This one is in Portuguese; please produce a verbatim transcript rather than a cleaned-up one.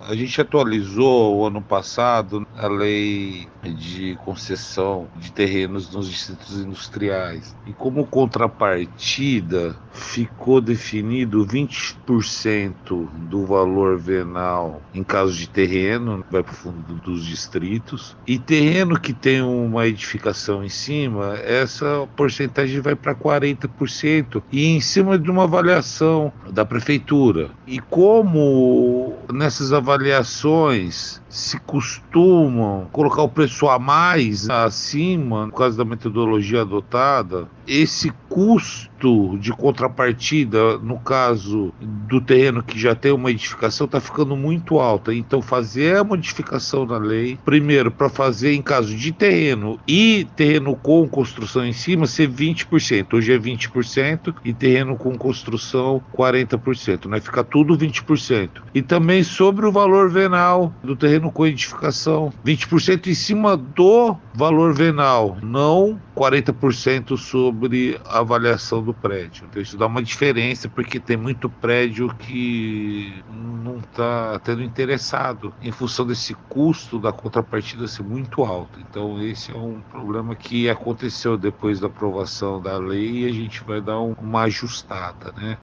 A gente atualizou o ano passado a lei de concessão de terrenos nos distritos industriais. E como contrapartida, ficou definido vinte por cento do valor venal em caso de terreno, vai para o fundo dos distritos. E terreno que tem uma edificação em cima, essa porcentagem vai para quarenta por cento e em cima de uma avaliação da prefeitura. E como nessas avaliações se costumam colocar o preço a mais acima, por causa da metodologia adotada, esse custo de contrapartida, no caso do terreno que já tem uma edificação, está ficando muito alta. Então, fazer a modificação na lei, primeiro, para fazer em caso de terreno e terreno com construção em cima, ser vinte por cento. Hoje é vinte por cento e terreno com construção quarenta por cento, né? Fica tudo vinte por cento. E também sobre o valor venal do terreno com edificação, vinte por cento em cima do valor venal, não quarenta por cento sobre a avaliação do prédio. Então isso dá uma diferença, porque tem muito prédio que não está tendo interessado, em função desse custo da contrapartida ser muito alto. Então esse é um problema que aconteceu depois da aprovação da lei e a gente vai dar um, uma ajustada, né?